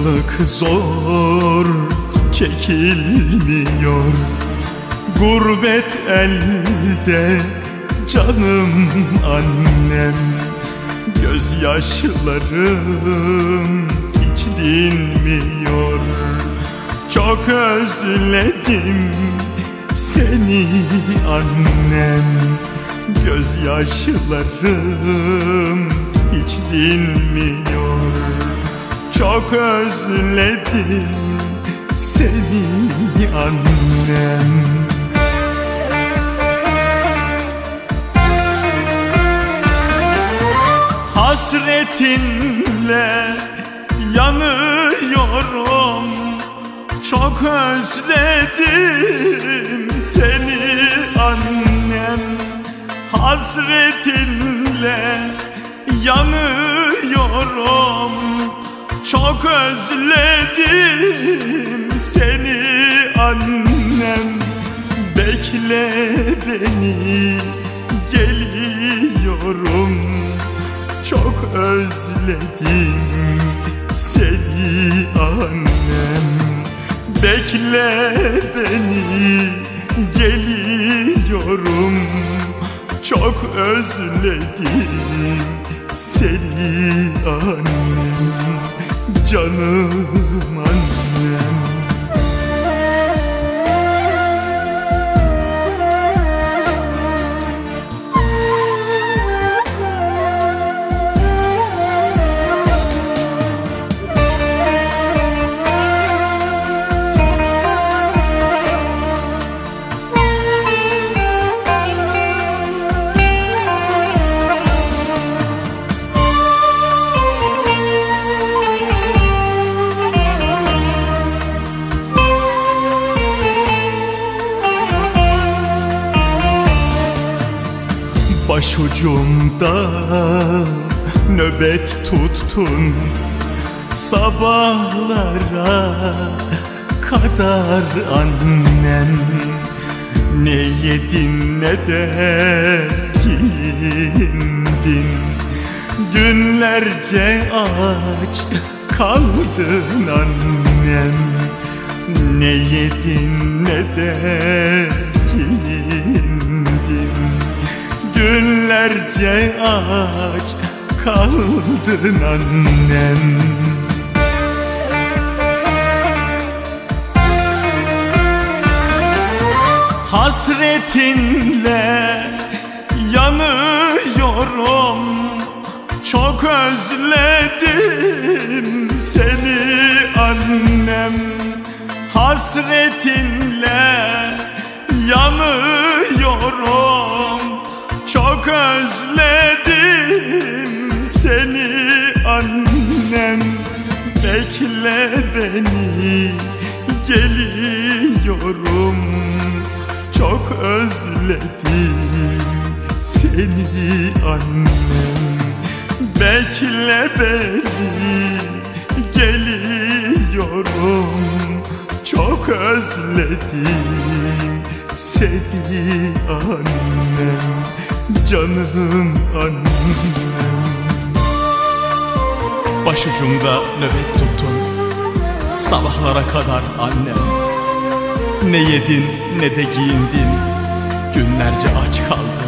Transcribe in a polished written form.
Ayrılık zor çekilmiyor, gurbet elde canım annem. Gözyaşlarım hiç dinmiyor, çok özledim seni annem. Gözyaşlarım hiç dinmiyor, çok özledim seni annem. Hasretinle yanıyorum, çok özledim seni annem. Hasretinle yanıyorum, çok özledim seni annem. Bekle beni, geliyorum, çok özledim seni annem. Bekle beni, geliyorum, çok özledim seni annem. Canım annem. Başucumda nöbet tuttun sabahlara kadar annem. Ne yedin ne de giyindin, günlerce aç kaldın annem. Ne yedin ne de giyindin, günlerce aç kaldın annem. Hasretinle yanıyorum, çok özledim seni annem. Hasretinle yanıyorum, çok özledim seni annem. Bekle beni, geliyorum, çok özledim seni annem. Bekle beni, geliyorum, çok özledim seni annem. Canım annem. Başucumda nöbet tuttun sabahlara kadar annem. Ne yedin ne de giyindin, günlerce aç kaldın